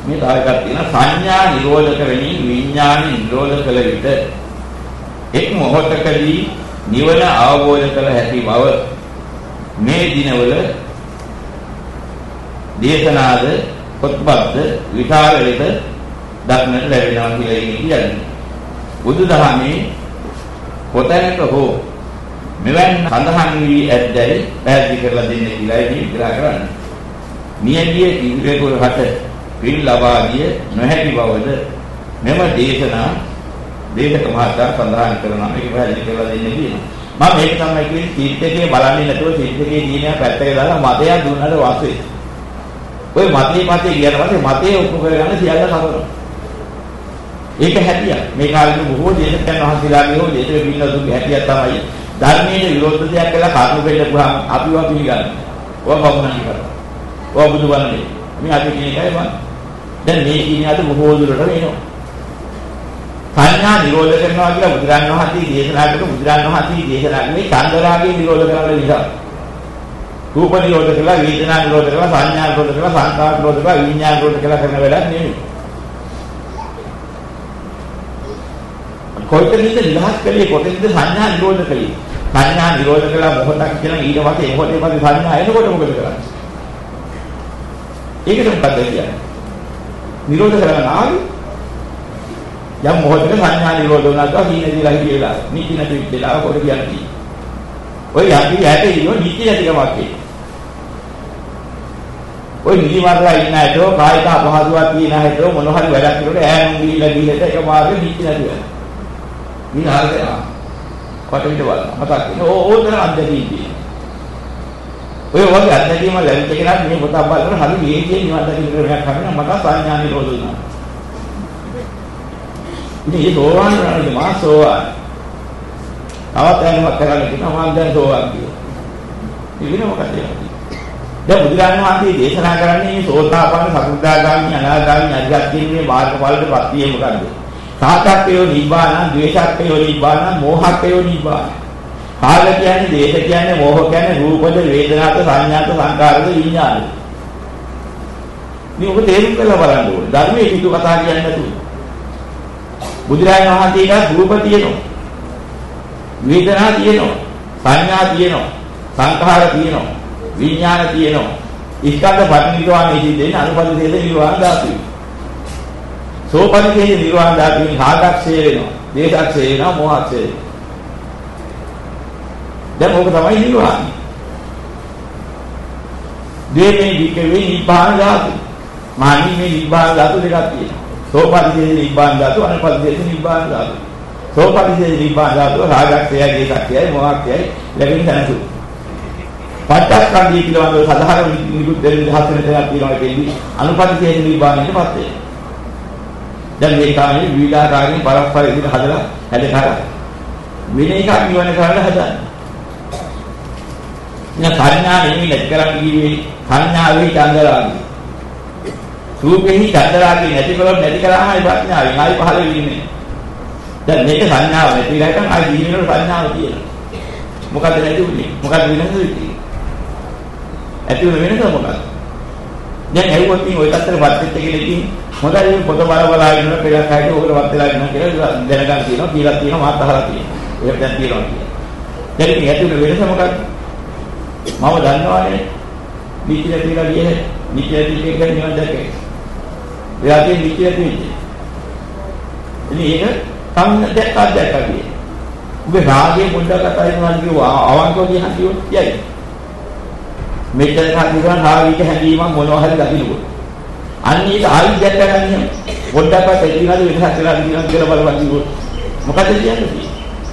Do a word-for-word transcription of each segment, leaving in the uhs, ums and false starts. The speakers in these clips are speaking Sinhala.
මේ තාරකක් තියෙන සංඥා නිරෝධ කරමින් විඥාන නිරෝධ කළ විට එක් මොහොතකදී නිවන අවබෝධ කළ හැකි බව මේ දිනවල දේශනාද පොත්පත්ද විචාර වලට දක්නට ලැබෙනවා කියලා කියන්නේ. බුදුදහමේ කොතැනක හෝ මෙවන් සඳහන් වී ඇද්දැයි පැහැදිලි කරලා දෙන්න කියලා ඉතින් විග්‍රහ කරන්නේ. නියමිය ඉන්ද්‍රියවල හට පින් ලබා දිය නොහැකි බවද මෙම දේශනා දේශක මහතා සඳහන් කරනවා. මේක පැහැදිලි කරලා දෙන්න කියනවා. මම මේක තමයි කියන්නේ සිද්දකේ බලන්නේ නැතුව සිද්දකේ දිනේ පැත්තක දාලා මතය දුන්නට වාසේ. ඔය මතේ මතේ කියන වාසේ මතේ ඔප්පු කරගන්න සියල්ල කරනවා. ඒක හැටියක්. මේ කාලේ බොහෝ දේශකයන් වහන්සේලාගේ හෝ දේශක පින්නතුන්ගේ හැටියක් තමයි ධර්මයේ විරෝධ දෙයක් කියලා කර්ම දෙන්න පුරාම අපිව පිළිගන්න. ඔය බමුණන් කරා. ඔය බුදුබණනේ. මේ අපි කියන එකයි මම. දැන් මේ කියන්නේ අද බොහෝ දුරට වෙනවා. සංඥා නිරෝධ කරනවා කියලා බුදුරන් වහන්සේ දේශනා කළා. බුදුරන් වහන්සේ දේශනා කළේ චන්දරාගය නිරෝධ කරන්න නිසා. රූප නිරෝධ කළා, වේදනා නිරෝධ කළා, සංඥා නිරෝධ කළා, සංකාර නිරෝධ කළා, විඥාන නිරෝධ කළා කරන වැඩක් නෙමෙයි. කොයිතනද නිදහස් කළේ කොතෙන්ද සංඥා නිරෝධ කළේ? සංඥා නිරෝධ කළා මොහොතක් කියලා ඊට පස්සේ මොහොතේ පස්සේ සංඥා එනකොට මොකද කරන්නේ? ඒකට මොකද කියන්නේ? නිරෝධ කරගන්න ආවේ යම් මොහොතක සංඥා නිරෝධ වුණාට හීනදීලා හිටියලා නිති නැති වෙලා කොට කියන්නේ. ඔය යටි යටි ඉන්නෝ නිති නැතිකමක් ඒ. ඔය නිදි මාර්ගලා ඉන්න ඇතෝ කායික අපහසුතාවක් තියෙන ඇතෝ මොන හරි වැඩක් කරනකොට ඈනුම් ගිහිල්ලා ගිහිල්ලා එක මාර්ගෙ නිති නැති වෙනවා. මේ හරියට කොටින්ද බලන්න මතක් වෙන ඕෝතර අධ්‍යයනයේදී ඔය වගේ අධ්‍යයනයම ලැබිච්ච කෙනා මේ පොත බලන හරි වේගයෙන් නිවන් දකින්න ක්‍රමයක් කරනවා මට සංඥා නිරෝධ වෙනවා. ඉතින් ඒ සෝවාන් වෙනාගේ මා සෝවාන් තවත් යනවා කරන්න කියනවා මම දැන් සෝවාන් කියනවා. ඉතින් මොකද කියන්නේ? දැන් බුදුරජාණන් වහන්සේ දේශනා කරන්නේ මේ සෝතාපන්න සකෘදාගාමි අනාගාමි අරිහත් කියන මේ මාර්ගඵලට ප්‍රතියේ මොකද්ද? සාතක්කයෝ නිබ්බාන, ද්වේෂක්කයෝ නිබ්බාන, මෝහක්කයෝ නිබ්බාන. කාල කියන්නේ, දේශ කියන්නේ, මෝහ කියන්නේ රූපද, වේදනාද, සංඥාද, සංකාරද, විඥානද. මේ ඔබ තේරුම් කරලා බලන්න ඕනේ. ධර්මයේ පිටු කතා කියන්නේ නැතුව. බුදුරජාණන් වහන්සේට රූප තියෙනවා. වේදනා තියෙනවා. සංඥා තියෙනවා. සංඛාර තියෙනවා. විඥාන තියෙනවා. ඉස්කන්ධ පරිනිර්වාණය සිදෙන්නේ අනුපදිතේද නිර්වාණ ධාතුයි. සෝපනිකේ නිර්වාණ ධාතුවේ හාගක්ෂය වෙනවා. දේශක්ෂය වෙනවා, මොහක්ෂය වෙනවා. දැන් ඕක තමයි නිර්වාණය. දෙමේ විකේ නිබ්බාන ධාතු. මානි මේ නිබ්බාන ධාතු දෙකක් තියෙනවා. සෝපනිකේ නිබ්බාන ධාතු, අනුපදිතේ නිබ්බාන ධාතු. සෝපනිකේ නිබ්බාන ධාතු හාගක්ෂය, දේශක්ෂයයි, මොහක්ෂයයි ලැබෙන තැනසු. පට්ටක්ඛන්දී පිළිබඳව සාධාරණ නිකුත් දෙන්න හතර දෙකක් තියෙනවා කියන්නේ අනුපදිතේ නිබ්බානෙට පත් වෙනවා. දැන් මේ කාලේ විවිධාකාරයෙන් පරස්පර ඉදිරියට හදලා හැදෙනවා. වෙන එකක් නිවන කරන්න හදන්නේ. නා සංඥා නෙමෙයි නැති කරන්නේ කිව්වේ සංඥාවේ චන්දරාගය. රූපෙහි චන්දරාගය නැති කරොත් නැති කරාමයි ප්‍රඥාවෙන් ආයි පහළ වෙන්නේ. දැන් මේක සංඥාව නැතිලා හිටන් ආයි ජීවිතේ සංඥාව තියෙනවා. මොකද නැති උනේ? මොකද වෙනස වෙන්නේ? ඇති වෙන වෙනස මොකක්ද? දැන් ඇහුවොත් ඉතින් ওই තත්තර වත් වෙච්ච කෙනෙක්ගේ මොකද පොත බල බල ඉන්න පෙරක් හැටි ඔකට වත් වෙලා ඉන්න කියලා දැනගන්න තියෙනවා කියලා තියෙනවා මාත් අහලා තියෙනවා. ඒක දැන් තියෙනවා කියලා. දැන් ඉතින් ඇති වෙන වෙනස මොකක්ද? මම දන්නවානේ නිත්‍ය කියලා කියන්නේ නිත්‍ය කියන්නේ නිවන් දැකේ. එයාගේ නිත්‍ය කියන්නේ. ඉතින් ඒක සම්මත දැක්කක් දැක්කා කියන්නේ. ඔබේ රාගයේ පොඩ්ඩක් අතයි මොනවද කිව්වා අවංකව කියහන් කිව්වොත් යයි. මෙතන කන්දිරන් රාගික හැඟීමක් මොනවා හරි දකින්නකො. අන්න ඒක ආයි දැක්ක ගන්න පොඩ්ඩක්වත් එදිනද වෙනසක් වෙලා දිනන කියලා බලපන් කිව්වොත් මොකද කියන්නේ?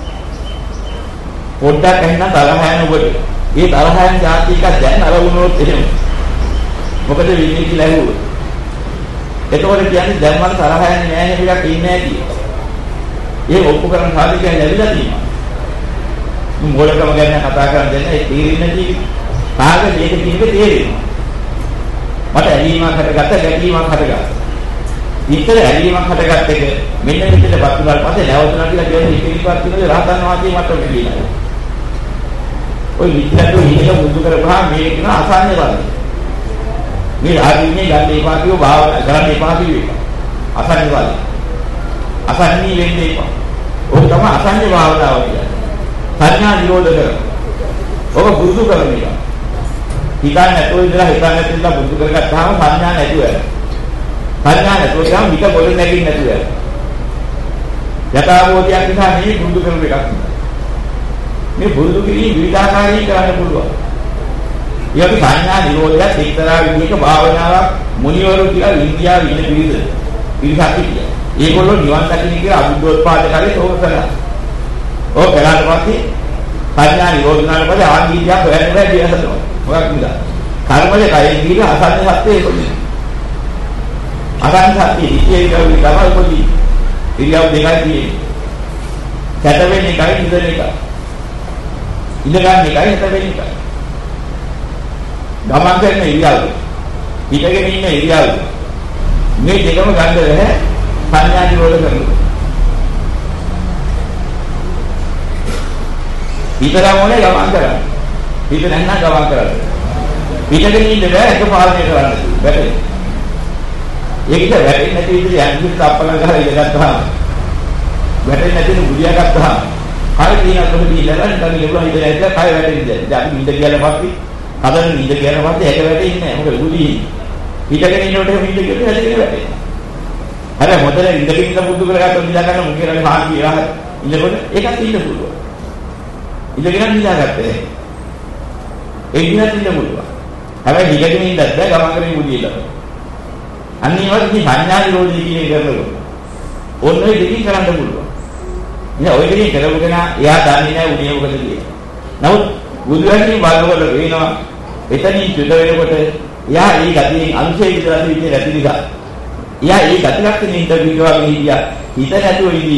පොඩ්ඩක් එහෙනම් තරහ යන ඔබට. ඒ තරහ යන જાති එක දැන් අර වුණොත් එහෙම. මොකද වෙන්නේ කියලා ඇහුවොත්. එතකොට කියන්නේ දැන් මම තරහ යන්නේ නැහැ නේද එකක් ඉන්නේ නැහැ කියලා. ඒ ඔප්පු කරන සාධකයන් ලැබිලා තියෙනවා. මොලකම ගැන කතා කරන් දෙන්න ඒ තීරණ නැති කාගේ මේක තියෙන්නේ තේරෙනවා. මට ඇලීමක් හටගත්ත ගැටීමක් හටගත්තා. විතර ඇලීමක් හටගත්ත එක මෙන්න මෙතන වත්තුනාට පස්සේ නැවතුණා කියලා කියන්නේ ඉතිරිපත් වෙනද රහතන් වහන්සේ මට කියනවා. ඔය විතරට හිතක මුදු කරපහා මේක න අසන්නේ බලන්න. මේ ආදීනේ ගන්න එපා කියෝ භාවනා කරන්න එපා කියෝ. අසන්නේ වල. අසන්නේ වෙන්නේ එපා. ඔක තමයි අසන්නේ භාවනාව කියන්නේ. සංඥා නිරෝධ කරන. ඔබ පුරුදු කරන එක. හිතන්නේ නැතුව ඉඳලා හිතන්නේ නැතිලා පුරුදු කරගත්තාම සංඥා නැතුව යනවා. සංඥා නැතුව ගියාම වික පොළ නැගින්න නැතුව යනවා. යථාභූතයක් නිසා මේ පුරුදු කරන එකක්. මේ පුරුදු කිරීම විවිධාකාරී කරන්න පුළුවන්. ඊට සංඥා නිරෝධයත් එක්තරා විදිහක භාවනාවක් මුනිවරු කියලා ඉන්දියාවේ ඉන්න පිළිද. පිළිසක් කියලා. ඒගොල්ලෝ නිවන් දකින්න කියලා අබුද්ධෝත්පාද කාලේ ඕක කළා. ඕක කළාට පස්සේ සංඥා නිරෝධ වුණාට පස්සේ ආගීතියක් හොයන්න බෑ කියලා. මොකක්ද නේද? කර්මලේ කයෙන් ගිහින් අසන්න සත්‍යය කොහොමද? අසන්න සත්‍යය ඉතියේ ගාවි තමයි පොඩි. ඉරියව් දෙකයි තියෙන්නේ. කැට වෙන්නේ එකයි ඉඳන එකයි. ඉඳ ගන්න එකයි හිට වෙන්නේ එකයි. ගමන් කරන ඉරියව්. හිටගෙන ඉන්න ඉරියව්. මේ දෙකම ගන්න බැහැ සංඥා නිරෝධ කරනවා. හිතලා මොනේ ගමන් කරන්නේ. හිත නැත්නම් ගමන් කරන්නේ. පිටගෙන ඉන්න බෑ ඒක පාලනය කරන්න. බැහැ. ඒකද වැටෙන්නේ නැති විදිහට යන්නිත් අප්පල ගහලා ඉඳගත්තාම වැටෙන්නේ නැති බුදියා ගත්තාම කය තියෙන කොහොමද ඉඳලා නිකන් ලැබුණා ඉඳලා ඉඳලා කය වැටෙන්නේ දැන් අපි ඉඳ කියලා පස්සේ හදන ඉඳ කියලා පස්සේ ඒක වැටෙන්නේ නැහැ මොකද බුදි පිටගෙන ඉන්නකොට ඉඳ කියලා හැදෙන්නේ වැටෙන්නේ අර මොතන ඉඳගෙන ඉඳ බුදු කරගත්ත නිදා ගන්න මුකේරගේ හාන් කියලා ඉන්නකොට ඒකත් ඉන්න පුළුවන් ඉඳගෙන නිදාගත්තේ ඒ දිනත් ඉන්න පුළුවන් හැබැයි ඉඳගෙන ඉඳද්ද ගමන් කරේ බුදියලා අනිවාර්යයෙන් සංඥා නිරෝධය කියන කරනකොට ඕන ඔය දෙකකින් කරන්න පුළුවන්. ඉතින් ඔය දෙකකින් කරවගෙන එයා දන්නේ නැහැ උනේ මොකද කියලා. නමුත් බුදුරජාණන් වහන්සේ වෙනවා එතනින් චුත වෙනකොට එයා ඒ ගතියෙන් අංශය විතරක් විදිහට ඇති නිසා. එයා ඒ ගති ලක්ෂණේ ඉඳ විගවා ගිහියා හිත නැතුව ඉඳී.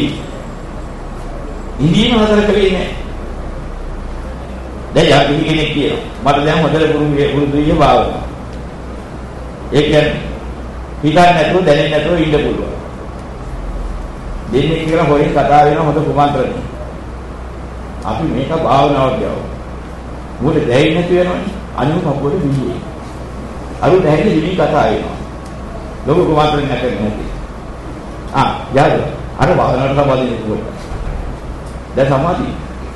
ඉඳීම හතර කලේ නැහැ. දැන් යම් කෙනෙක් කියනවා මට දැන් හොඳට පුරුදු පුරුදු විය භාවනාව. ඒ කියන්නේ හිතන්නේ නැතුව දැනෙන්නේ නැතුව ඉන්න පුළුවන්. දෙන්නේ කියලා හොයන් කතා වෙන හොඳ කුමන්ත්‍රණය. අපි මේක භාවනාවක් ගාව. මොකද දැනෙන්නේ නැති වෙනවනේ. අනිත් කපුවල දින්නේ. අරු දැනෙන්නේ දිවි කතා වෙනවා. ලෝක කුමන්ත්‍රණය නැකෙන්නේ නැති. ආ යාද අර භාවනාවට සම්බන්ධ වෙන්නේ. දැන් සමාධිය.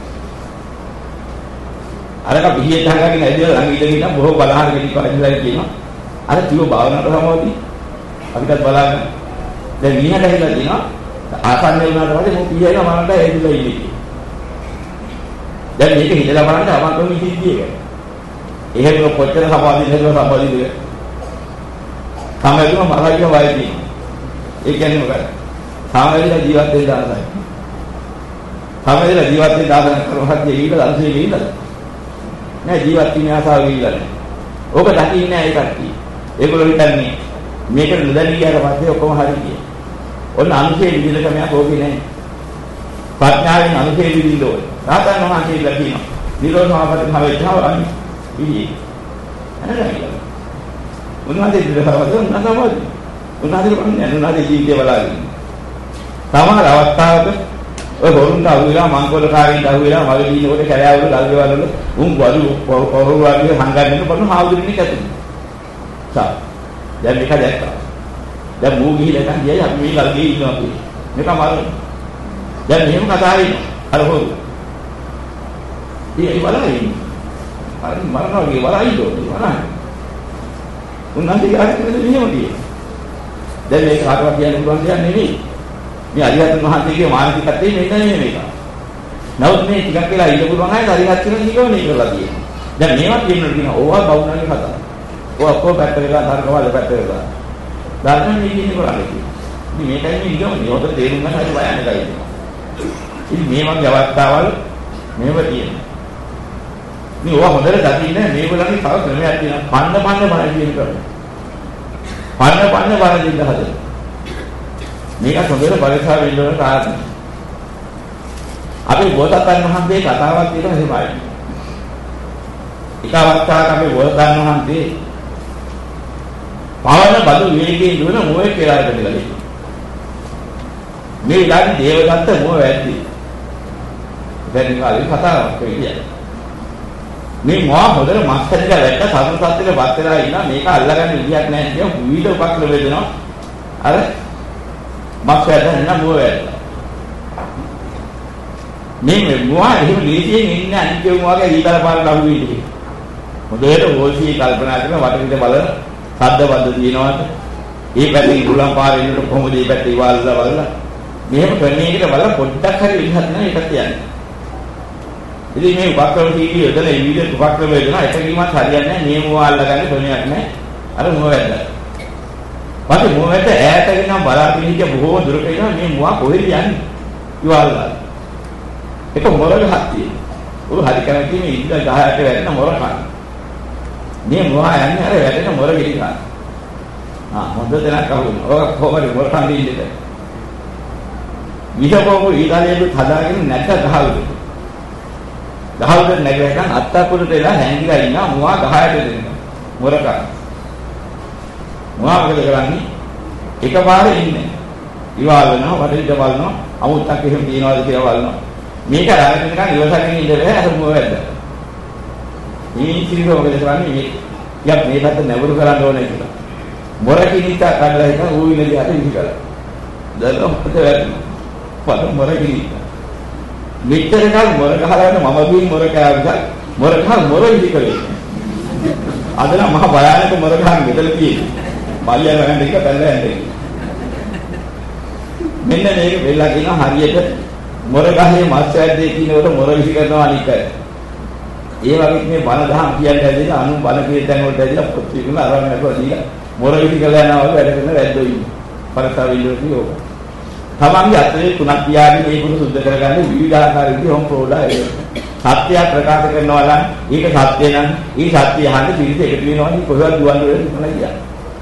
අරක පිළියෙත් හංගගෙන ඇවිල්ලා ළඟ ඉඳගෙන බොහෝ බලහන් කෙනෙක් කියනවා. අර කිව්ව භාවනාවට සමාධිය අපිටත් බලන්න දැන් විනහට ඇවිල්ලා දිනවා ආසන්න වුණාට පස්සේ මොකද කියනවා මනට ඇවිල්ලා ඉන්නේ දැන් මේක හිතලා බලන්න අවංකව ඉතිද්දී එක එහෙම කොච්චර සමාධිය හේතුව සමාධියද සමාධියම මරාජිය වයිදී ඒ කියන්නේ මොකද සමාධියලා ජීවත් වෙන්න ආසයි සමාධියලා ජීවත් වෙන්න ආසන කරවහත් ඊට දන්සේ ගිහිල්ලා නෑ ජීවත් වෙන්න ආසාව ගිහිල්ලා නෑ ඕක දකින්නේ නෑ ඒ කට්ටිය ඒගොල්ලෝ හිතන්නේ මේක නොදැනී ගියාට පස්සේ ඔක්කොම හරි කියලා. ඔන්න අනුසේ විදිහට කමයක් ඕකේ නැහැ. ප්‍රඥාවෙන් අනුසේ විදිහට ඕනේ. රාතන් වහන්සේලා කියනවා. නිරෝධ මාර්ගයෙන් හැවෙච්චව අනි ඉන්නේ. අනරයි. උන්වහන්සේ දිරවද නැතවද? උන්වහන්සේ කියන්නේ උන්වහන්සේ ජීවිතය බලාගෙන. සමහර අවස්ථාවක ඔය හොරුන්ට අහුවෙලා මංගලකාරීන්ට අහුවෙලා මගේ දිනකොට කැලෑවල ගල්වල වල උන් වරු පොරව වගේ හංගන්න බලන හාමුදුරනේ කැතුනේ. සා දැන් මේක දැක්කා. දැන් මූ ගිහිල්ලා නැන් ගියයි අපි මේ ගල්ගේ ඉන්නවා අපි. මේක මාරු. දැන් මෙහෙම කතා වෙනවා. අර හොරු. ඉතින් බලයි. අර මරනවා ගේ බලයි දෝ. බලන්න. උන්වහන්සේ ආරම්භ මෙහෙම කියේ. දැන් මේක කාටවත් කියන්න පුළුවන් දෙයක් නෙවෙයි. මේ අරිහත් මහත්මයාගේ මානසිකත්වයේ මෙන්න මේක. නමුත් මේ ටිකක් වෙලා ඉන්න පුළුවන් අය අරිහත් කියන නිගමනය කරලා තියෙනවා. දැන් මේවත් කියන්න කියන ඕවා බවුනාගේ කතාව. ඔය ඔක්කොම පැත්ත වෙලා ධර්මවල පැත්ත වෙලා. ධර්මයෙන් ඉන්නේ කරන්නේ. ඉතින් මේකයි මේ නිගමනය. හොඳට තේරුම් ගන්න හරි බයන්න එකයි. ඉතින් මේ වගේ අවස්ථාවල් මේව තියෙනවා. මේ ඕවා හොඳට දකින්න මේගොල්ලන්ගේ තව ක්‍රමයක් තියෙනවා. පන්න පන්න බණ කියන කරන්නේ. පන්න පන්න බණ දෙන්න හදලා. මේක හොඳට පරිසර වෙන්න ඕන කාරණා. අපි බෝසත්ණන් වහන්සේ කතාවක් තියෙනවා එහෙමයි. එක අවස්ථාවක අපි බෝසත්ණන් වහන්සේ පවන බදු වේගයෙන් දුවන මොයේ කියලා හිටලා ඉන්නේ. මේ ඊළඟ දේවදත්ත මොය වැද්දි. දැන් කාලේ කතාවක් කියන්නේ. මේ මොහා හොදට මස් හැදිලා වැට්ට සතුන් සත්ත්වයට වත් වෙලා ඉන්නා මේක අල්ලගන්න විදියක් නැහැ කියන විවිධ උපක්‍රම වේදනවා. අර මස් වැටෙන මොහ වැටෙනවා. මේ මොහා එහෙම ලීතියෙන් ඉන්න අනිත්‍යම වගේ ඊතර පාරට අහු වෙන්නේ. හොඳට ඕසී කල්පනා කරන වටපිට බලන සද්ද වද්ද දිනනවාට ඒ පැත්තේ ඉරුලම් පාරේ ඉන්නකොට කොහොමද මේ පැත්තේ ඉවාල්ලා බලලා මෙහෙම ක්‍රමයකට බලලා පොඩ්ඩක් හරි විහත් නැහැ ඒකත් යන්නේ. ඉතින් මේ උපක්‍රම කීකී යොදන විවිධ උපක්‍රම වේදන එකකින්වත් හරියන්නේ නැහැ. මේ මොහා අල්ලගන්න ක්‍රමයක් නැහැ. අර මොහ වැද්දා. වාගේ මොහ වැද්ද ඈතකින් නම් බලාගෙන ඉන්න බොහෝ දුරට ඉනවා මේ මොහා කොහෙද යන්නේ? ඉවාල්ලා. ඒක මොරක හත්තිය. උරු හරි කරන්නේ මේ ඉන්න ගහයට වැටෙන මොර කන. මේ මොහා යන්නේ අර වැටෙන මොර ගිරි ගන්න. ආ හොඳ දෙයක් අහුවෙනවා. ඔය කොහොමද මොර කන්නේ ඉන්නේ? විෂකෝප ඊදාලේට හදාගෙන නැට ගහවලු. ගහවලට නැගලා අත්තපුරට එලා හැංගිලා ඉන්න මොහා ගහයට දෙනවා. මොර කන. මොහා මොකද කරන්නේ? එකපාරේ ඉන්නේ. ඉවාල වෙනවා වටේට බලනවා අමුත්තක් එහෙම තියනවාද කියලා බලනවා. මේක අරගෙන නිකන් ඉවසගෙන ඉඳලා අර මොහ වැද්දා. මේ ඉතිරිව මොකද කරන්නේ මේ යක් මේ පැත්ත නැවුරු කරන්න ඕනේ කියලා. මොර කිනිට කඩලා හිටන් ඌ ඉන්නේ අත ඉහි කරලා. දැන් ඔක්කොට වැටෙනවා. පද මොර කිනිට. මෙච්චර කල් මොර ගහලා මම බින් මොර කෑවා. මොර ගහ මොර ඉහි කළේ. අද නම් මහ භයානක මොර ගහන් මෙතන තියෙන්නේ. බල්ලිය ගන්න එක පැනලා යන්නේ. මෙන්න මේක වෙලා කියන හරියට මොර ගහේ මස් වැද්දේ කියනකොට මොර විසි කරනවා අනිකයි. ඒ වගේ මේ බණ දහම් කියන්නේ ඇදලා අනු බණ කියන තැන් වලට ඇදලා පොත් විකුණ අරන් යනවා දීලා මොර විසි කරලා යනවා වගේ වැඩ කරන වැද්දෝ ඉන්නේ. පරසාව ඉල්ලුවදී ඕක. තමන්ගේ අතේ තුනක් තියාගෙන මේ ගුණ සුද්ධ කරගන්න විවිධාකාර විදිහ හොම් ප්‍රෝඩා ඒක. සත්‍ය ප්‍රකාශ කරනවා නම් ඒක සත්‍ය නම් ඒ සත්‍ය අහන්න පිළිස එකතු වෙනවා නේ කොහෙවත් දුවන්න වෙන්නේ මොනවද කියන්නේ.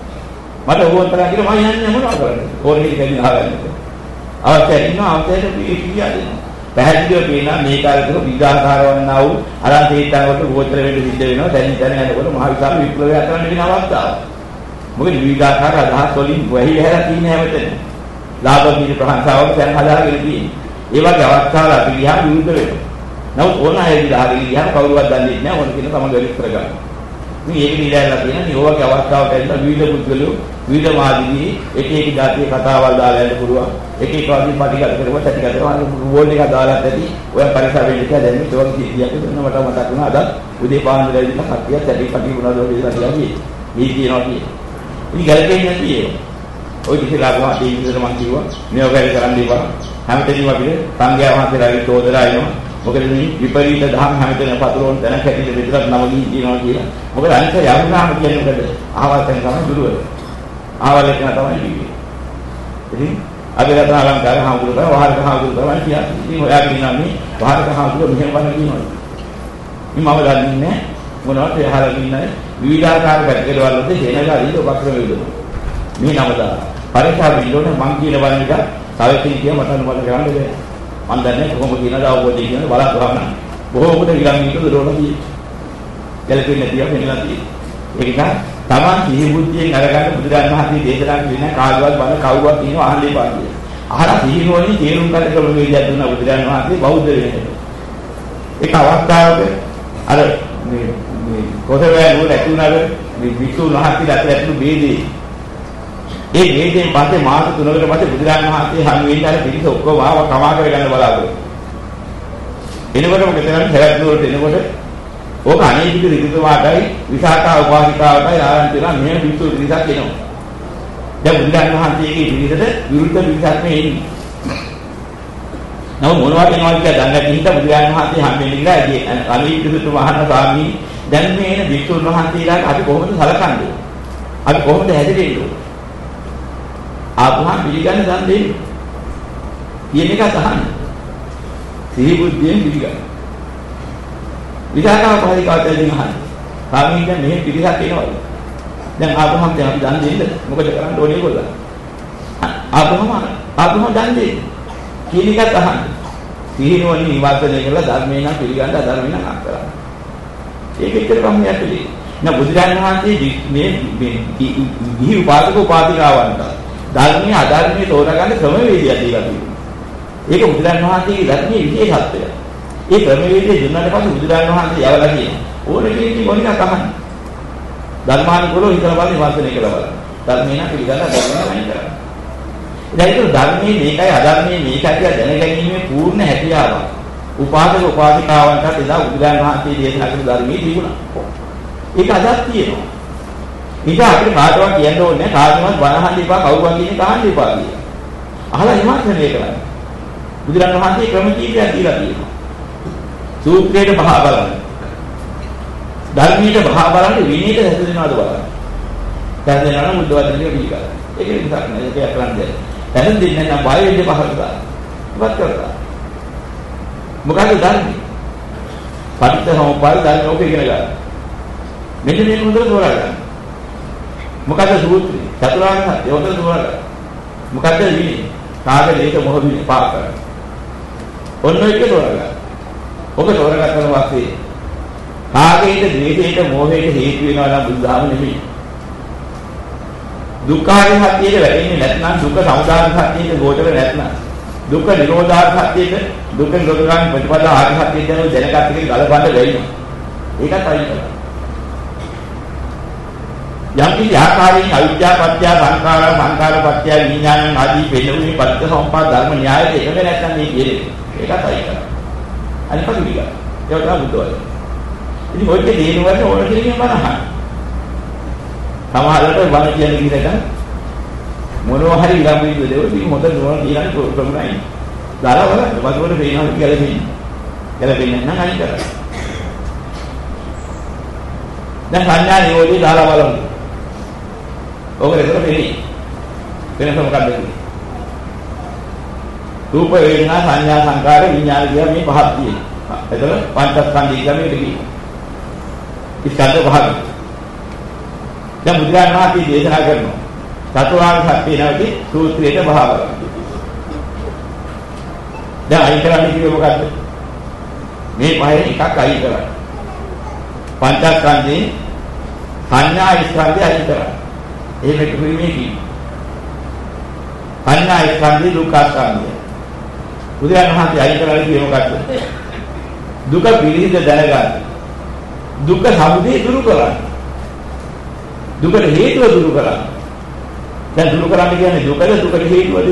මට ඕක තරහ කියලා මම යන්නේ මොනවද කරන්නේ. ඕනේ දෙයක් අහගන්න. අවශ්‍යයි ඉන්නවා අවශ්‍යයට මේ කියා දෙනවා. පැහැදිලිව පේනවා මේ කාලේක විවිධාකාරවන්නා වූ අරන්තීතාවට ගෝචර වෙන්න සිද්ධ වෙනවා. දැන් දැන් යනකොට මහ විශාල විප්ලවයක් කරන්න වෙන අවස්ථාවක්. මොකද විවිධාකාර අදහස් වලින් වෙහි හැරලා තියෙන හැමතැනම. ලාභ පිළි ප්‍රහංසාවක් දැන් හදාගෙන තියෙන්නේ. ඒ වගේ අවස්ථාවල අපි ගියා විරුද්ධ වෙනවා. නමුත් ඕන අය විලාගෙන ගියාම කවුරුවත් දන්නේ නැහැ ඕන කියන තමයි වෙලිස් කරගන්න. මේ ඒක නිලයලා තියෙන නියෝගක අවස්ථාවට ඇවිල්ලා විවිධ පුද්ගලයෝ විවිධ මාධ්‍යයේ එක එක જાතිය කතාවල් දාලා යන්න පුළුවන්. එක එක වගේ පටිගත කරනවා පැටිගත කරනවා වෝල් එක දාලා ඇති ඔය පරිසරෙ ඉන්න දැන් මේ තෝරන කීයක් දෙන්න මට මතක් වුණා අද උදේ පාන්දර ඉඳලා කට්ටිය සැටි පටි වුණාද ඔය ඉඳලා ගියේ. මේ කියනවා කියන්නේ. ඉතින් ගැලපෙන්නේ නැති ඒවා. ඔය ඉතිලා ගම අතේ ඉඳලා මම කිව්වා නියෝගය කරන්න ඉපා හැමතැනම අපිට සංඝයා වහන්සේලාගේ චෝදනා එනවා. මොකද මේ විපරීත දහම් හැමතැනම පතුරවන තැන කැටිට විතරක් නම ගිහින් කියනවා කියලා. මොකද අනිත් යවුනාම කියන්නේ මොකද? අහවල් තැන තමයි දුරවල. අහවල් එක තමයි ඉන්නේ. ඉතින් අපි රතන අලංකාර හාමුදුරුවෝ වහරක හාමුදුරුවෝ තමයි කියන්නේ. ඉතින් ඔයාගෙන ඉන්නා මේ වහරක හාමුදුරුවෝ මෙහෙම වань කියනවා. ඉතින් මම දන්නේ නැහැ මොනවද එහාලා ඉන්නේ විවිධාකාර පැතිකඩ වලද හේනගාරීද උපක්‍රම වේදනවා. මේ නමදා පරිසර විලෝණ මං කියන වන්නේ එක තව කෙනෙක් කිය මට අනුමත කරන්න බෑ. මම දන්නේ කොහොමද කියනද අවබෝධය කියන බලපෑම බොහෝ කොට ඊළඟ ඊට දරෝණදී ගැලපෙන්නේ නැතිව වෙනවා තියෙන්නේ. ඒක නිසා තමන් සිහි බුද්ධියෙන් අරගන්න බුදුරජාණන් වහන්සේ දේශනා කරන කාගවත් බණ කවුරුවත් කියනවා අහන්නේ පාඩිය. අහලා සිහි නොවන්නේ තේරුම් ගන්න ක්‍රම වේදයක් දුන්නා බුදුරජාණන් වහන්සේ බෞද්ධ වෙන්නේ. ඒක අවස්ථාවක අර මේ මේ කොතේ නුර ඇතුණාද මේ විසු නහත්ති ඇතුළු බේදී ඒ වේදයෙන් පස්සේ මාස තුනකට පස්සේ බුදුරජාණන් වහන්සේ හම් වෙන්නේ අර පිරිස ඔක්කොම ආව කමා කරගන්න බලාපොරොත්තු. එනකොට මොකද කරන්නේ? හැවත් නුවරට එනකොට ඕක අනේකිත ඍතුමාටයි විසාකා උපාසිකාවටයි ආරම්භලා මෙහෙම පිටු පිරිසක් එනවා. දැන් බුදුරජාණන් වහන්සේගේ පිරිසට විරුද්ධ පිරිසක් මේ එන්නේ. නම මොනවද වෙනවද කියලා දන්නේ නැති හින්දා බුදුරජාණන් වහන්සේ හම් වෙන්නේ කියලා අනේකිත ඍතුමහන්න ස්වාමී දැන් මේ එන වික්ෂුන් වහන්සේලාට අපි කොහොමද සලකන්නේ? අපි කොහොමද හැදෙන්නේ? ආපහා පිළිගන්න දන් දෙන්න. කියන එක අහන්න. සිහි බුද්ධියෙන් පිළිගන්න. විචාරකාව පරිකාවතෙන් අහන්න. ස්වාමීන් වහන්සේ මෙහෙ පිළිසක් එනවද? දැන් ආපහාම දැන් අපි දන් දෙන්න. මොකද කරන්න ඕනේ ඒගොල්ලෝ? ආපහාම ආපහාම දන් දෙන්න. කියන එක අහන්න. සිහිනුවණින් නිවර්තනය කරලා ධර්මයෙන් නම් පිළිගන්න අධර්මයෙන් නම් අත්කරන්න. ඒක එක්කම කම්මියක් පිළි. නා බුදුරජාණන් වහන්සේ මේ මේ ගිහි උපාසක උපාසිකාවන්ට ධර්මයේ අධර්මයේ තෝරාගන්න ක්‍රමවේදයක් දීලා තියෙනවා. ඒක බුදුරජාණන් වහන්සේගේ ධර්මයේ විශේෂත්වය. ඒ ක්‍රමවේදය දුන්නාට පස්සේ බුදුරජාණන් වහන්සේ යවලා කියනවා. ඕනේ කියන්නේ මොනිකක් අහන්නේ. ධර්මානුකූලව හිතලා බලන්න වර්ධනය කළා බලන්න. ධර්මේ නම් පිළිගන්න ධර්මයෙන් අයින් කරන්න. දැන් ඒක ධර්මයේ මේකයි අධර්මයේ මේකයි කියලා දැනගැනීමේ පූර්ණ හැකියාව. උපාසක උපාසිකාවන්ට එදා බුදුරජාණන් වහන්සේ දේශනා කළ ධර්මයේ තිබුණා. ඒක අදත් තියෙනවා. ඒක අපිට කාටවත් කියන්න ඕනේ නැහැ. කාටවත් වනහන් දෙපා කවුරුන් කියන්නේ කහන් දෙපා කියලා. අහලා විමර්ශනය කරන්න. බුදුරජාණන් වහන්සේ ක්‍රම කීපයක් දීලා තියෙනවා. සූත්‍රයට බහා බලන්න. ධර්මයට බහා බලන්න විනීත හැදෙනවද බලන්න. දැන් බුද්ධ වචනේ පිළිගන්න. ඒක නිසා නේද ඒක කරන්නේ. දැන් දෙන්නේ නම් බය වෙන්න පහළ දාන්න. ඉවත් කරලා. මොකද ධර්මය? පටිච්චසමුප්පාද ධර්ම ඔක ඉගෙන ගන්න. මෙන්න මේක හොඳට තෝරා ගන්න. මොකද සූත්‍රය? චතුරාර්ය සත්‍ය හොඳට තෝරා ගන්න. මොකද විනි? කාග දෙයක මොහ විනි පාක් කරන්න. ඔන්න ඒක තෝරා ගන්න. ඔක තෝරාගත්තම පස්සේ කාගේද ද්වේෂයට මොහේට හේතු වෙනවා නම් බුද්ධාම නෙමෙයි. දුක්ඛාරය සත්‍යයට වැටෙන්නේ නැත්නම් දුක්ඛ සමුදය සත්‍යයට ගෝචර නැත්නම් දුක්ඛ නිරෝධාර්ථ සත්‍යයට දුක්ඛ නිරෝධාර්ථ ප්‍රතිපදා ආර්ය සත්‍යයට යන දැනගත් එකේ ගලපන්න වෙයිනවා. ඒකත් අයින් කරලා. යම් කිසි ආකාරයෙන් අවිද්‍යා පත්‍ය සංඛාර සංඛාර පත්‍ය විඥාන ආදී වෙනුනේ පටිච්චසමුප්පාද ධර්ම න්‍යායයට එකම නැත්නම් මේ කියන්නේ. ඒකත් අයින් කරලා. අනිත් පිළිගන්න. ඒක තමයි බුද්ධ වචනේ. ඉතින් ඔය දෙන්නේ වල ඕන කෙනෙක්ම බලහන්. සමහරවිට වණ කියන්නේ කිරක මොනවා හරි ඉලම් වීද දෙවදී හොඳ නෝන දිහාට ප්‍රමුණයි. දාලා බලන්න වතුරට පේනවා කියලා දෙන්නේ. ගැලපෙන්නේ නැහැ අයින් කරලා. දැන් සංඥා නිරෝධය දාලා බලමු. ඕක දෙකට පෙන්නේ. වෙනස මොකක්ද කියන්නේ? රූප වේදනා සංඥා සංකාර විඥාන කියන මේ පහක් තියෙනවා. එතන පංචස්කන්ධය කියන්නේ දෙකයි. ස්කන්ධ පහක්. දැන් බුදුරජාණන් වහන්සේ දේශනා කරනවා චතුරාර්ය සත්‍ය නැවති සූත්‍රයට බහා බලන්න. දැන් අයින් කරන්නේ කිව්වේ මොකද්ද? මේ පහෙන් එකක් අයින් කරන්න. පංචස්කන්ධේ සංඥා ස්කන්ධය අයින් කරන්න. එහෙම කිව්වේ කී. සංඥා ස්කන්ධේ දුක්ඛ ස්කන්ධය. බුදුරජාණන් වහන්සේ අයින් කරන්නේ කිව්වේ මොකද්ද? දුක පිළිහිද දැනගන්න. දුක්ඛ සමුදය දුරු කරන්න. දුකට හේතුව දුරු කරන්න. දැන් දුරු කරන්න කියන්නේ දුකද දුකට හේතුවද?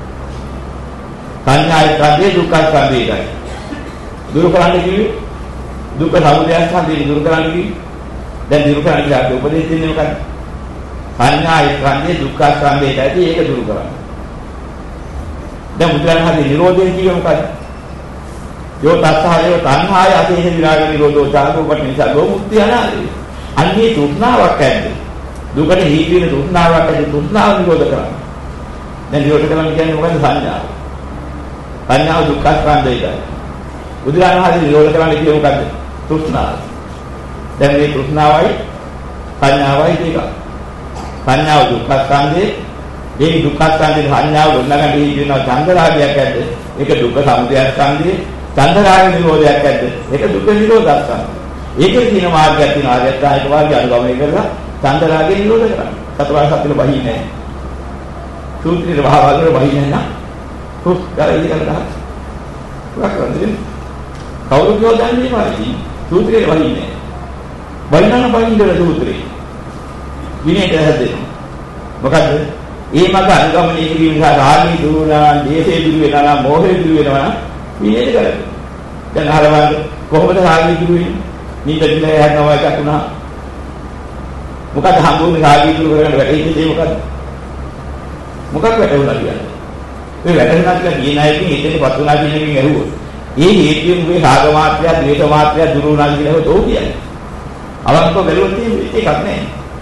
සංඥා ස්කන්ධේ දුක්ඛ ස්කන්ධේයි. දුරු කරන්න කිව්වේ දුක්ඛ සමුදය ස්කන්ධේ දුරු කරන්න කිව්වේ. දැන් දුරු කරන්න කියලා උපදේශ දෙන්නේ මොකක්ද? සංඥා ස්කන්ධේ දුක්ඛ ස්කන්ධේයි ඒක දුරු කරන්න. දැන් බුදුරජාණන් වහන්සේ නිරෝධය කිව්වේ මොකක්ද? යෝ තස්සහයෝ තණ්හාය අතේහ විරාග නිරෝධෝ චාරෝපට නිසා ලෝමුක්ති අනාදී. අන්නේ තෘෂ්ණාවක් ඇද්ද? දුකට හේතු වෙන තෘෂ්ණාවක් ඇද්ද? තෘෂ්ණාව නිරෝධ කරන්න. දැන් නිරෝධ කරන්න කියන්නේ මොකද්ද? සංඥාව. සංඥාව දුක්ඛ ස්කන්ධයයි. බුදුරජාණන් වහන්සේ නිරෝධ කරන්න කිව්වේ මොකද්ද? තෘෂ්ණාව. දැන් මේ තෘෂ්ණාවයි සංඥාවයි දෙක. සංඥාව දුක්ඛ ස්කන්ධේ මේ දුක්ඛ ස්කන්ධේ සංඥාව ගොඩනගන්න හේතු වෙනවා චන්දරාගයක් ඇද්ද? ඒක දුක්ඛ සමුදය ස්කන්ධේ චන්දරාග නිරෝධයක් ඇද්ද? ඒක දුක්ඛ නිරෝධ ස්කන්ධය. ඒකේ තියෙන මාර්ගයක් තියෙනවා ආර්යත්‍රායක මාර්ගය අනුගමනය කරලා චන්දරාගය නිරෝධ කරන්න. චතුරාර්ය සත්‍යෙ බහී නැහැ. සූත්‍රයේ භාවවල බහී නැහැ නා. කොස් කරේ ඉඳලා වක්‍රන්දින් කවුරු කියෝ දන්නේ නැහැ. සූත්‍රයේ බහී නැහැ. බහිනන බහින්දල සූත්‍රේ. විනයට හැදෙනවා. මොකද්ද? ඒ මඟ අනුගමනය කිරීම නිසා රාගී දුරු වෙනවා, දේශේ දුරු වෙනවා, මෝහේ දුරු වෙනවා විනයට කරන්නේ. දැන් අහලා බලන්න කොහොමද රාගී දුරු වෙන්නේ? නිද දිලා යනවා එකක් වුණා. මොකද හම්බුනේ රාගී දුරු කරගන්න වැටෙන්නේ ඒ මොකද්ද? මොකක් වැටුණා කියන්නේ? මේ වැටෙනවා කියලා කියන එකකින් හිතේ පත් වුණා කියන එකකින් ඇහුවොත්. ඒ හේතුවෙන් මේ රාග මාත්‍රය, ද්වේෂ මාත්‍රය දුරු වුණා කියලා හොත ඔව් කියන්නේ. අවංකව බැලුවොත් ඒකක් නෑ.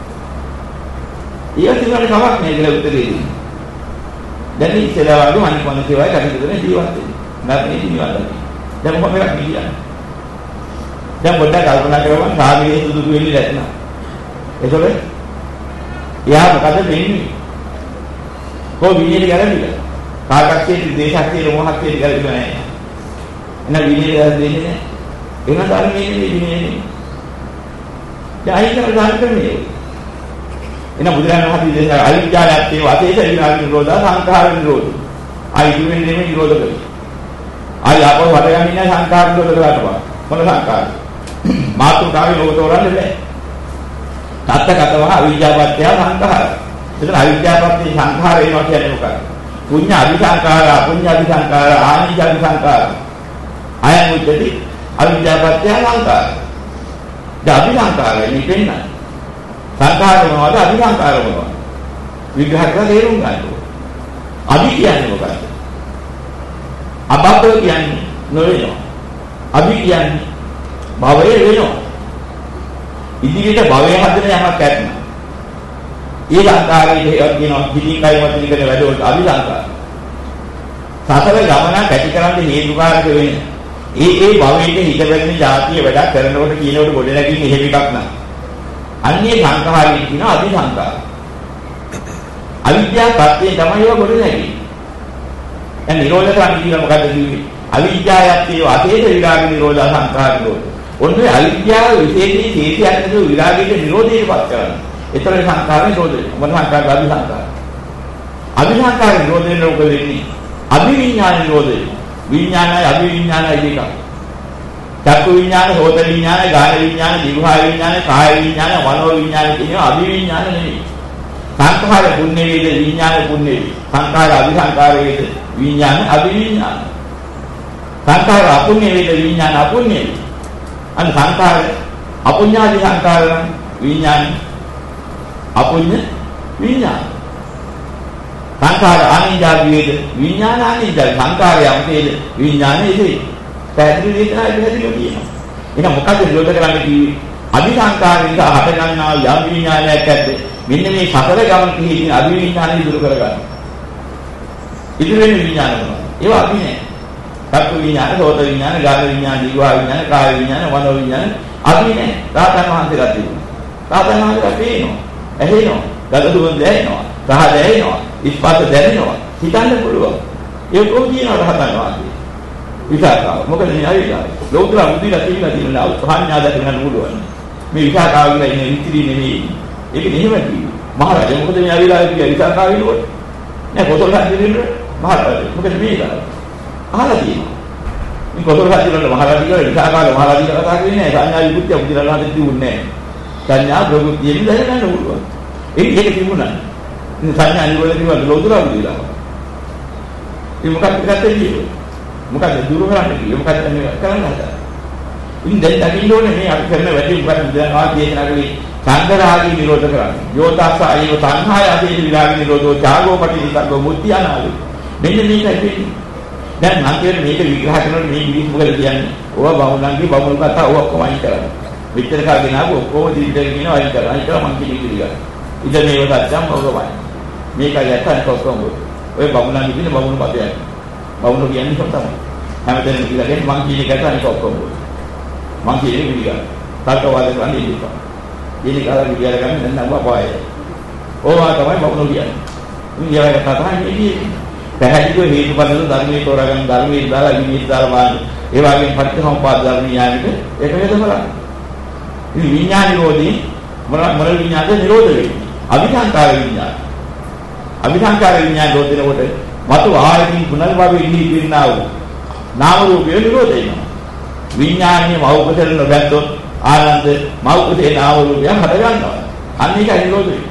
ඊට ඉස්සරහට කමක් නෑ කියලා උත්තර දෙන්නේ. දැන් ඉස්සෙල්ලා වගේ අනිත් මොන කේවයි කටයුතු කරන ජීවත් වෙන්නේ. නැත්නම් ජීවත් වෙන්නේ. දැන් මොකද මේක කියන්නේ? දැන් පොඩ්ඩක් කල්පනා කරමු රාගයේ දුරු වෙන්නේ නැත්නම්. ඒකවල එයා මොකද වෙන්නේ? කො විනීත ගැලවිලා. කාටක්කේ දේශක්කේ මොහක්කේ ගැලවිලා නැහැ. එන විනීත දෙන්නේ නැහැ. එන ධර්මයේ විනීත. දැන් අයිතර දාන කරන්නේ. එන බුදුරජාණන් වහන්සේ දේශනා අවිද්‍යාවත්තේ වාතේස විරාග නිරෝධ සංඛාර නිරෝධ. ආයි දුන්නේ නෙමෙයි නිරෝධ කරන්නේ. ආයි අපව වඩ යන්නේ නැහැ සංඛාර නිරෝධ කරලා තමයි. මොන සංඛාරද? මාතෘකාවේ ලෝක තෝරන්න බෑ. තත්ත්වගතව අවිද්‍යාවත්‍ය සංඛාර. එතන අවිද්‍යාවත්‍ය සංඛාර වෙනවා කියන්නේ මොකක්ද? පුඤ්ඤ අபிසංඛාර, අපුඤ්ඤ අபிසංඛාර, ආනිච්ච අபிසංඛාර. අයං උච්චති අවිද්‍යාවත්‍ය සංඛාර. දැන් අபிසංඛාරය නිපෙන්නයි. සංඛාර මොනවද? අபிසංඛාර මොනවද? විග්‍රහ කරලා තේරුම් ගන්න ඕනේ. අභි කියන්නේ මොකක්ද? අබබ්බ කියන්නේ නොවෙනවා. අභි කියන්නේ භවය වෙනවා. ඉදිරියට භවය හදන යමක් ඇත්නම්. ඒ සංකාරයේ හේවත් කියනවා හිතින් කයි මතින් කරන වැඩවලට අභිසංකාර. සතර ගමන කැටි කරන්නේ හේතුකාරක වෙන්නේ. ඒ ඒ භවයේ හිත බැඳෙන જાතිය වැඩ කරනකොට කියනකොට ගොඩ නැගින්නේ එහෙම එකක් නෑ. අන්නේ සංකාරයේ කියන අභිසංකාර. අවිද්‍යාව ප්‍රත්‍යයෙන් තමයි ඒවා ගොඩ නැගෙන්නේ. දැන් නිරෝධ කරන්නේ කියලා මොකද්ද කිව්වේ? අවිද්‍යාවයත් ඒ අතේත විරාග නිරෝධ සංකාර නිරෝධ. ඔන්නේ අවිද්‍යාව විශේෂයෙන් හේතියක් නේද විරාගයේ නිරෝධයටපත් කරන්නේ. ඒතර සංකාර නිරෝධය. මොන සංකාර අභි සංකාර. අභි සංකාර නිරෝධයෙන් මොකද වෙන්නේ? අභිවිඥාන නිරෝධය. විඥානයි අභිවිඥානයි දෙක. චක්කු විඥාන, හෝත විඥාන, ගාන විඥාන, දිවහා විඥාන, කාය විඥාන, මනෝ විඥාන කියන අභිවිඥාන නෙවෙයි. සංඛාර පුණ්‍ය වේද විඥාන පුණ්‍ය වේද. සංඛාර අභිසංකාර වේද විඥාන අභිවිඥාන. සංඛාර අපුණ්‍ය වේද විඥාන අපුණ්‍ය වේද. අන්න සංඛාර අපුඤ්ඤාදී සංඛාර විඥාන අපුඤ්ඤ විඥාන. සංඛාර ආනිජාදී වේද විඥාන ආනිජාදී. සංඛාරය අමතේද විඥානයේදී. පැහැදිලි දේශනා පැහැදිලිව කියනවා. එහෙනම් මොකද විරෝධ කරන්නේ කිව්වේ? අභිසංකාරික හට ගන්නා යම් විඥානයක් ඇද්ද? මෙන්න මේ සතර ගමන කිහිපින් අභිවිඥානෙ දුරු කරගන්න. ඉදිරි වෙන විඥාන මොනවද? ඒවා අපි නෑ. චක්කු විඥාන, සෝත විඥාන, ගාන විඥාන, දිවහා විඥාන, කාය විඥාන, මනෝ විඥාන අපි නෑ. රාතන් වහන්සේලා තියෙනවා. රාතන් වහන්සේලා පේනවා, ඇහෙනවා, ගඳ සුවඳ දැනෙනවා, රහ දැනෙනවා, ස්පර්ශ දැනෙනවා. හිතන්න පුළුවන්. ඒ කොහොම කියනවා රහතන් වහන්සේ. විසාකාව. මොකද මේ අවිද්‍යාව. ලෝතර මුදිලා තියෙනවා තියෙනවා ප්‍රඥා දකින්න පුළුවන්. මේ විසාකාව කියලා ඉන්නේ විචිරි නෙමෙයි. ඒක නෙමෙයි කිව්වේ. මහරජා මොකද මේ අවිලාවේ කියලා විසාකාව වෙනකොට? නෑ කොතොල් හදින්නේ මහරජා. මොකද මේක? අහලා තියෙනවා. මේ කොතොල් හදිනකොට මහරජා කියලා විසාකාව මහරජා කියලා කතා කරන්නේ නෑ. සංඥා විමුක්තිය බුදුරජාණන් වහන්සේ තිබුණේ නෑ. සංඥා ප්‍රවෘත්තියෙන් දැනගන්න පුළුවන්. ඒක ඒක තිබුණා. ඉතින් සංඥා නිරෝධ කිව්වද ලෝතර මුදිලා. ඒ මොකක්ද කරන්නේ? මොකද දුරු කරන්න කිව්වේ මොකද මේ කරන්න හදා. ඉතින් දැන් දකින්න ඕනේ මේ අපි කරන වැඩි මොකක්ද දැනනවා දේශනා කලේ සංගරාගී නිරෝධ කරන්නේ. යෝතස්ස අයව සංහාය ආදී විරාග නිරෝධෝ ඡාගෝ පටිනිසග්ගෝ මුත්‍ති අනාලු. මෙන්න මේකයි වෙන්නේ. දැන් මම කියන්නේ මේක විග්‍රහ කරනකොට මේ මිනිස් මොකද කියන්නේ? ඕවා බවුණන්ගේ බවුණු කතා ඕවා කොහොම අයින් කරන්නේ. විතර කාගෙන ආපු ඔක්කොම දිවිදෙන් කියනවා අයින් කරා. අයින් කරා මං කියන්නේ පිළිගන්න. ඉතින් මේව සත්‍යම් ඔබවයි. මේකයි යටත් ඔක්කොම. ඔය බවුණන්ගේ දින බවුණු පදයක්. බවුණු කියන්නේ කොහොමද? හැමදේම කියලා කියන්නේ මං කියන එකට අනික ඔක්කොම. මං කියන්නේ පිළිගන්න. තර්කවාද කරන්නේ ඉන්නවා. ඉතින් කාලා විද්‍යාල ගන්න දැන් නම් බපාය. ඕවා තමයි බවුණු කියන්නේ. ඉතින් ඒවයි කතා කියන්නේ. පැහැදිලිව හේතුඵල ධර්මයේ තෝරාගෙන ධර්මයේ දාලා විනිවිද දාලා මාන ඒ වගේම පටිච්චසමුප්පාද ධර්ම ඥානෙට ඒක වේද බලන්න. ඉතින් විඥාන නිරෝධී මොන මොන විඥානද නිරෝධ වෙන්නේ? අභිසංකාර විඥාන. අභිසංකාර විඥාන රෝධනකොට මතු ආයතින් පුනර්භවයේ ඉඳී පිරිනා වූ නාම රූපය නිරෝධ වෙනවා. විඥානීය මෞපතල නොබැද්දොත් ආනන්ද මෞපතේ නාම රූපය හට ගන්නවා. අන්න ඒක නිරෝධ වෙනවා.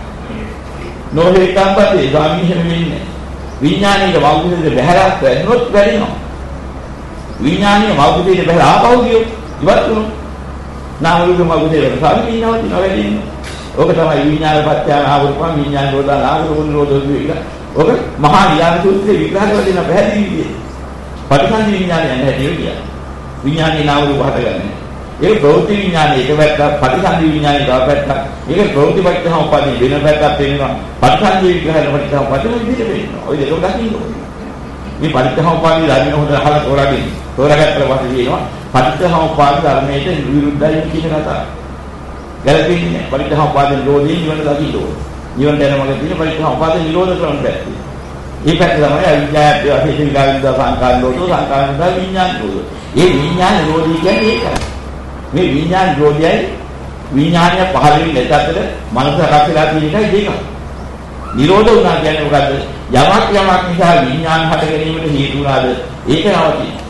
නොහෙකම්පතේ ගාමිහෙම වෙන්නේ. විඥානීය මෞපතේ බහැරක් වැන්නොත් වැඩිනවා. විඥානීය මෞපතේ බහැර ආපහු ගියොත් ඉවත් වෙනවා. නාම රූප මෞපතේ වෙනසක් විඥානවත් නොවැඩින්නේ. ඕක තමයි විඥාන පත්‍ය නාම රූප විඥාන රෝධා නාම රූප නිරෝධ වෙනවා. ඕක මහා විඥාන සූත්‍රයේ විග්‍රහ කරලා දෙන පැහැදිලි විදියට. පටිසන්ධි විඥානය නැහැ කියන්නේ. විඥානේ නාම රූප හටගන්නේ. ඒක ප්‍රවෘත්ති විඥානේ එක පැත්තක්, පටිසන්ධි විඥානේ තව පැත්තක්. ඒක ප්‍රවෘත්ති පත්‍යම උපාදී වෙන පැත්තක් වෙනවා. පටිසන්ධි විග්‍රහය පටිසම පටිම විදිහට වෙනවා. ඔය දෙක දකින්න ඕනේ. මේ පටිච්ච සමුප්පාදේ ධර්මය හොඳ අහලා තෝරාගෙන තෝරාගත්තට පස්සේ කියනවා පටිච්ච සමුප්පාද ධර්මයට විරුද්ධයි කියන කතාව. ගැලපෙන්නේ පටිච්ච සමුප්පාදේ නිරෝධයෙන් නිවන දකින්න ඕනේ. නිවන දැන මග තියෙන පටිච්ච සමුප්පාදේ නිරෝධ කරන පැත්ත. මේ පැත්ත තමයි අවිද්‍යාව ප්‍රවේශ විකාරින්ද සංකාර නිරෝධෝ සංකාර නිරෝධ විඥාන නිරෝධ. මේ විඥාන නිරෝධය කියන්නේ ඒකයි. මේ විඥාන නිරෝධයයි විඥානය පහළ වෙන්නේ නැතතර මනස රැක් වෙලා තියෙන එකයි දෙකක්. නිරෝධ වුණා කියන්නේ මොකද්ද? යමක් යමක් නිසා විඥාන හට ගැනීමට හේතු වුණාද ඒක නවතින.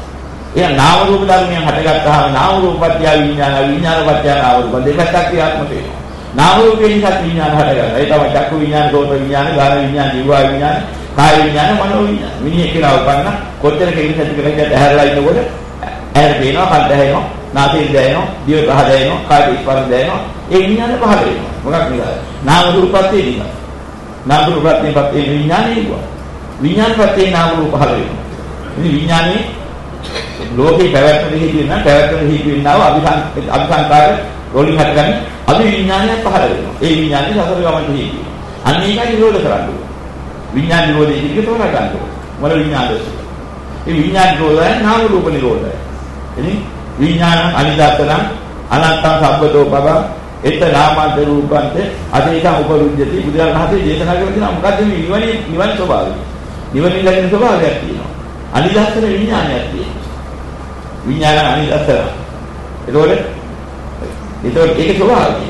එහෙනම් නාම රූප ධර්මයන් හටගත්තාම නාම රූපපත්‍ය විඥාන විඥානපත්‍ය නාම රූප දෙපැත්තක් ක්‍රියාත්මක වෙනවා. නාම රූපේ නිසා විඥාන හටගන්නවා. ඒ තමයි චක්කු විඥාන, සෝත විඥාන, ගාන විඥාන, ජීව විඥාන, කාය විඥාන, මනෝ විඥාන. මිනිහ කියලා උපන්න කොච්චර කෙලින් ඇති කියලා කියත් ඇහැරලා ඉන්නකොට ඇහැර පේනවා, කන් දැහෙනවා, නාසයෙන් දැනෙනවා, දිව රහ දැනෙනවා, කාය ස්පර්ශ දැනෙනවා. ඒ විඥාන පහළ වෙනවා. මොකක් නිසාද? නාම රූපපත්‍ය නිසා. නාම රූපපත්‍ය පත්‍ය විඥානේ නුවා. විඥානපත්‍ය නාම රූප පහළ වෙනවා. ඉතින් විඥානේ ලෝකේ පැවැත්ම දෙහි කියන පැවැත්ම දෙහි කියනවා අபிසං අபிසංකාර රෝලින් හටගන්නේ අභි විඥානය පහළ වෙනවා. ඒ විඥානේ සතර ගමන් දෙහි කියනවා. අන්න ඒකයි නිරෝධ කරන්නේ. විඥාන නිරෝධය කියන තෝරා ගන්න ඕන. මොන විඥානද? ඒ විඥාන නිරෝධය නාම රූප නිරෝධය. එනි විඥාන අනිදාතන අනත්තං සබ්බතෝ පබ එත නාමන්ත රූපන්ත අදේකම් උපරුද්ධති බුදුරජාණන් වහන්සේ දේශනා කරලා තියෙනවා මොකද්ද මේ නිවන නිවන ස්වභාවය. නිවනින් ලැබෙන ස්වභාවයක් තියෙනවා. අනිදාතන විඥානයක් තියෙනවා. විඥාන අනිදස්සන. ඒතකොට ඒතකොට ඒකේ ස්වභාවය.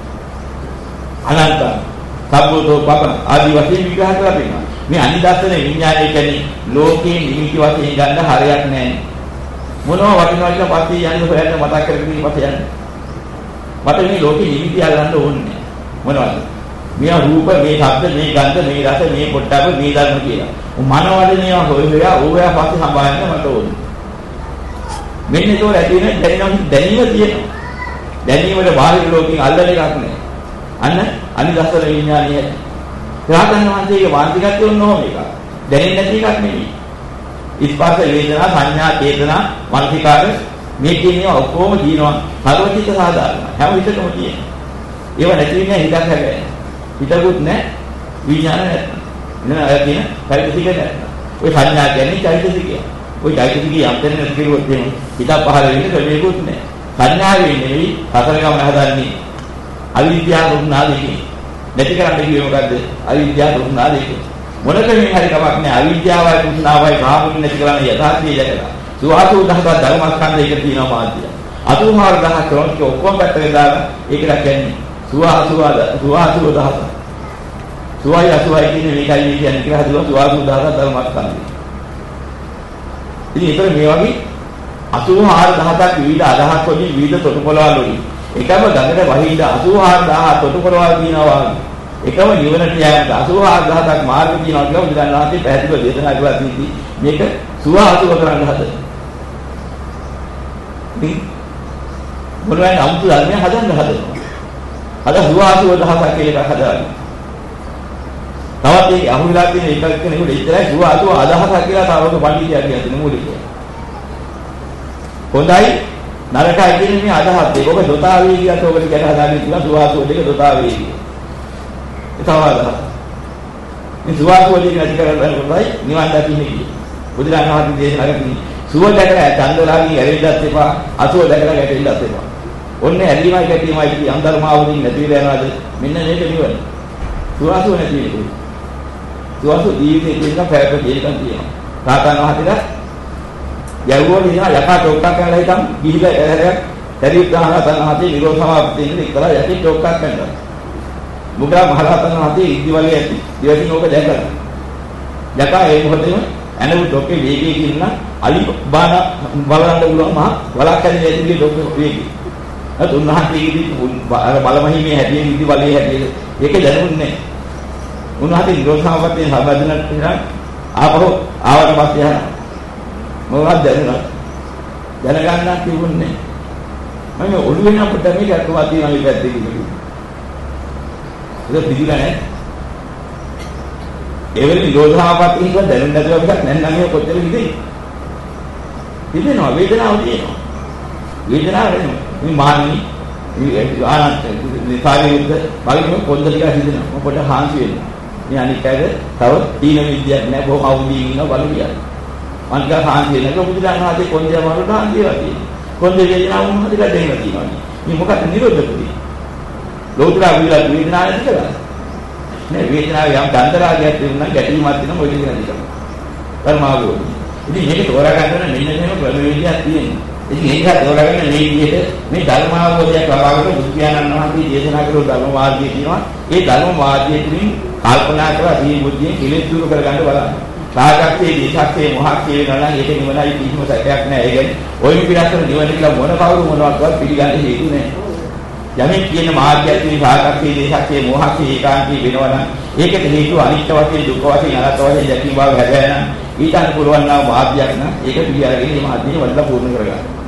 අනන්ත සම්බුද්ධ පබ ආදී වශයෙන් විග්‍රහ කරලා තියෙනවා. මේ අනිදස්සන විඥානය කියන්නේ ලෝකේ නිමිති වශයෙන් ගන්න හරයක් නැහැ. මොනවා වටිනවා කියලා පස්සේ යන්නේ හොයන්න මතක් කරගෙන ඉන්න පස්සේ යන්නේ. මට මේ ලෝකේ නිමිති අල්ලන්න ඕනේ මොනවද? මේ රූප, මේ ශබ්ද, මේ ගන්ධ, මේ රස, මේ පොට්ටබ, මේ ධර්ම කියලා. මනවලනේ හොය හොයා ඕවා පස්සේ සම්බායන්න මට ඕනේ. මෙන්න ඒක ඇති වෙන දැනෙන දැනීම තියෙනවා. දැනීමේ බාහිර ලෝකෙන් අල්ලන එකක් නෑ. අන්න අනිදස්සන විඥානය. රහතන් වහන්සේගේ වාන්තිකත්වය උන්නෝම එකක්. දැනෙන්නේ නැති එකක් නෙමෙයි. ස්පර්ශ වේදනා සංඥා චේතනා මනසිකාර මේ කියනවා ඔක්කොම කියනවා සර්වචිත්ත සාධාරණ. හැම විටකම තියෙනවා. ඒව නැති වෙන්නේ හිතක් හැබැයි. හිතකුත් නෑ විඥාන නැත්නම්. නේද? අය කියන චෛතසික නැත්නම්. ඔය සංඥා කියන්නේ චෛතසිකය. ඔය චෛතසිකය යම් තැනක කිරුවොත් එහෙම හිත පහළ වෙන්නේ ක්‍රමයකුත් නෑ. සංඥාවේ නෙවෙයි හතර ගමන හදන්නේ. අවිද්‍යාව දුන්නාදී. නැති කරන්න කිව්වේ මොකද්ද? අවිද්‍යාව දුන්නාදී. මොන කෙනෙක් හරි කමක් නෑ. අවිද්‍යාවයි දුන්නාවයි රාමුන් නැති කරන්න යථාර්ථය දැකලා. සුවාසු දහක ධර්මස්කන්ධයක තියෙනවා මාධ්‍ය. අතුහාර දහක ක්‍රොන්ක ඔක්කොම පැත්තට දාලා ඒකට කියන්නේ සුවාසු සුවාසු දහක. සුවයි අසුවයි කියන්නේ මේකයි කියන්නේ කියලා හදුවා සුවාසු දහක ධර්මස්කන්ධය. ඉතින් ඒතර මේ වගේ අසූහාර දහසක් විවිධ අදහස් වලින් විවිධ තොටුපළවල් වලින් එකම ගඟට වහින්න අසූහාර දහස තොටුපළවල් කියනවා වගේ එකම නිවනට යෑමට අසූහාර දහසක් මාර්ග කියනවා කියලා බුදුරජාණන් වහන්සේ පැහැදිලිව දේශනා කළා තියෙන්නේ මේක සුවාසුව කරන්න හදන. මේ මොනවායි අමුතු ධර්මයක් හදන්න හදනවා. අද සුවාසුව දහසක් කියලා එකක් හදාගන්න. තවත් ඒ අහුවිලා තියෙන එකක් කෙනෙකුට ඉතරයි සුවාසුව අදහසක් කියලා තාවක පඬිතියක් කියන මූලිකව. හොඳයි නරකයි කියන්නේ මේ අදහස් දෙක. ඔබ දොතාවේ කියත් ඔබට ගැට හදාගෙන ඉන්නවා සුවාසුව දෙක දොතාවේ කියන. ඒ තව අදහස්. මේ සුවාසුව දෙක නැති කරලා හොඳයි නිවන් දකින්න කියේ. බුදුරජාණන් වහන්සේ දේශනා කරන්නේ සුව දැකලා චන්දලාගේ ඇරෙන්නත් එපා අසුව දැකලා ගැටෙන්නත් එපා. ඔන්නේ ඇලීමයි ගැටීමයි කියන අන්දර්මාවුලින් නැති වෙලා යනවාද මෙන්න මේක නිවන. සුවාසුව නැති වෙන්නේ. සුවාසුව ජීවිතේ කියන පැවැත්ම දෙකක් තියෙනවා. රාතන් වහන්සේලා යවුවෝ දිනා යකා ටොක්කක් කරලා හිටම් ගිහිලා ඇහැරයක් පරිඋත් ගහන තනහතේ නිරෝධ සමාප්තිය ඉන්නේ ඉතලා යටි ටොක්කක් කරනවා. මුගා මහරහතන් වහන්සේ ඉදිවලේ ඇති. ඉතින් ඕක දැකලා යකා ඒ මොහොතේම ඇනු ටොක්කේ වේගයේ කියන අලි බාන බලන්න පුළුවන් මහ වලක් ඇදී ඇදී ටොක්කේ වේගය. අත උන්වහන්සේ ඉදි අර බලමහිමේ හැටියෙන් ඉදිවලේ හැටියෙන් ඒක දැනුන්නේ නැහැ. උන්වහන්සේ නිරෝධ සමාප්තිය සම්බන්ධන කරලා ආපහු ආවට පස්සේ යනවා. මොකක්ද දැනුණා දැනගන්නත් තිබුණේ මම ඔළුවේ නම් පොඩ්ඩක් මේක අත්වා තියෙනවා මේ පැත්තේ කියලා. ඒක පිළිගන්නේ නැහැ. ඒ වෙලේ නිරෝධාපත් කියන දැනුම් නැතුව අපිට නැත්නම් මේ කොච්චර විදිහේ හිතෙනවා වේදනාව තියෙනවා. වේදනාව වෙනවා. මේ මානි මේ ආනත් විපාරියුත් බලන්න පොඩ්ඩ ටික හිතෙනවා. පොඩ්ඩ හාන්සි වෙනවා. මේ අනිත් අය තව තීන විද්‍යාවක් නැහැ බොහොම අවුදී ඉන්නවා බලන්න. අනික හාන්සි වෙනවා. බුදුදහම හදේ කොන්දේ වලට හාන්සි වෙලා තියෙනවා. කොන්දේ වේදනාව මොනවද කියලා දෙන්න තියෙනවා. මේ මොකක්ද නිරෝධකදී? ලෝතර විලා වේදනාව නැති කරලා. නේ වේදනාව යම් දන්තරාගයක් තියෙනවා ගැටීමක් තියෙනවා මොකද කියලා දෙනවා. කර්මාවෝ. ඉතින් මේක තෝරා ගන්න මෙන්න මෙහෙම ක්‍රමවේදයක් තියෙනවා. ඉතින් ඒක තෝරාගෙන මේ විදිහට මේ ධර්මාවබෝධයක් ලබාගෙන බුදු පියාණන් වහන්සේ දේශනා කරපු ධර්ම මාර්ගය තියෙනවා. ඒ ධර්ම මාර්ගය තුලින් කල්පනා කරලා මේ බුද්ධියෙන් කෙලෙස් දුරු කරගන්න බලන්න. රාගක්ෂේ, දේශක්ෂේ, මොහක්ෂේ වෙනවා නම් ඒක නිවනයි කිසිම සැකයක් නැහැ. ඒ කියන්නේ ඔය පිටතට නිවන කියලා මොන කවුරු මොනවත්වත් පිළිගන්න හේතු නැහැ. යමෙක් කියන මාර්ගයත්‍රි රාගක්ෂේ, දේශක්ෂේ, මොහක්ෂේ ඒකාන්තී වෙනවා නම් ඒකට හේතුව අනිත්‍ය වශයෙන්, දුක්ඛ වශයෙන්, අනාත්ම වශයෙන් දැකීම බව හැදෑනම් ඊට අනුකූලව නම් මාර්ගයක් නම් ඒක පිළිඅරගෙන මේ මාර්ගය වඩලා පූර්ණ කරගන්න.